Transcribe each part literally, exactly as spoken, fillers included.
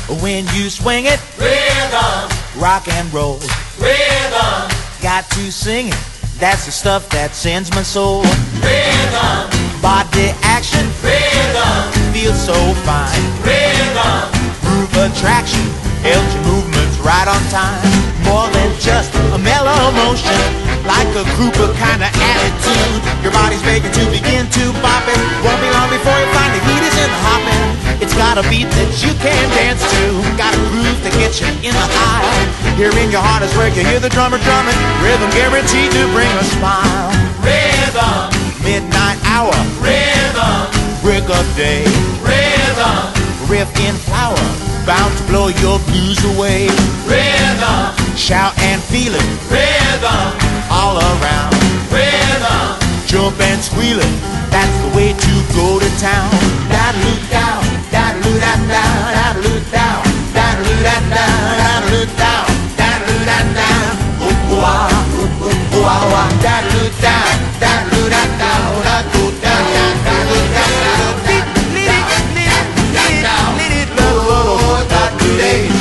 When you swing it, Rhythm, rock and roll. rhythm, Got to sing it, that's the stuff that sends my soul. rhythm, Body action, rhythm, feels so fine. rhythm, Groove attraction, helps your movements right on time. More than just a mellow motion, like a grouper kind of attitude. Your body's begging to begin to bop it. Won't be long before you find the heat is in the hopping. It's got a beat that you can dance to, got a groove that gets you in the aisle. Here in your heart is where you hear the drummer drumming. Rhythm guaranteed to bring a smile. rhythm, Midnight hour, rhythm, break of day, rhythm, riff in flower, bound to blow your blues away. rhythm, Shout and feel it rhythm, all around. rhythm, Jump and squeal it, that's the way to go to town. Da-da-loo down, da-da-loo down, da-da-loo down, da-da-loo down, da-da-loo down, da-da-loo down. Oh, ah, oh, oh, ah, ah, da-da-loo down, da-da-loo down, da-da-loo down, da-da-loo down, da-da-loo down. Let it, let it, let it, let it, oh, da-da-loo.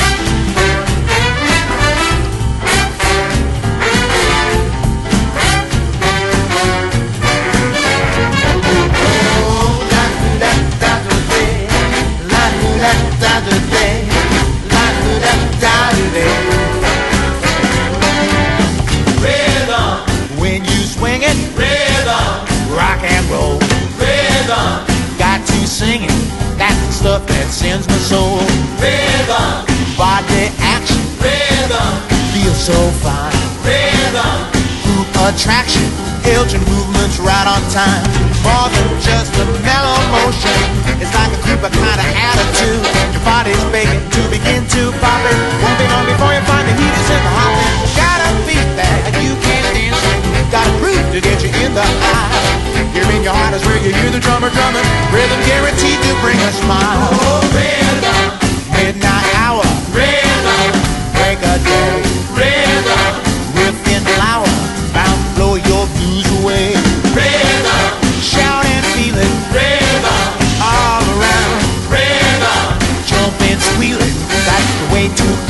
When you swing it, rhythm, rock and roll. rhythm, Got to sing it, that's the stuff that sends my soul. rhythm, Body action, rhythm, feels so fine. rhythm, Group attraction, Elgin movements right on time. More than just a mellow motion, it's like a group of kind of attitude. Your body's begging to begin to pop it. Won't be long before you find the heat is in the hopping. Got a beat that you can't dance to, got a groove to get you in the eye. Here in your heart is where you hear the drummer drumming. Rhythm guaranteed to bring a smile. oh, rhythm, Midnight hour, rhythm, break a day. rhythm, Riff in flower, bound to blow your blues away. rhythm, Shout and feel it rhythm, all around. rhythm, Jump and squeal it, that's the way to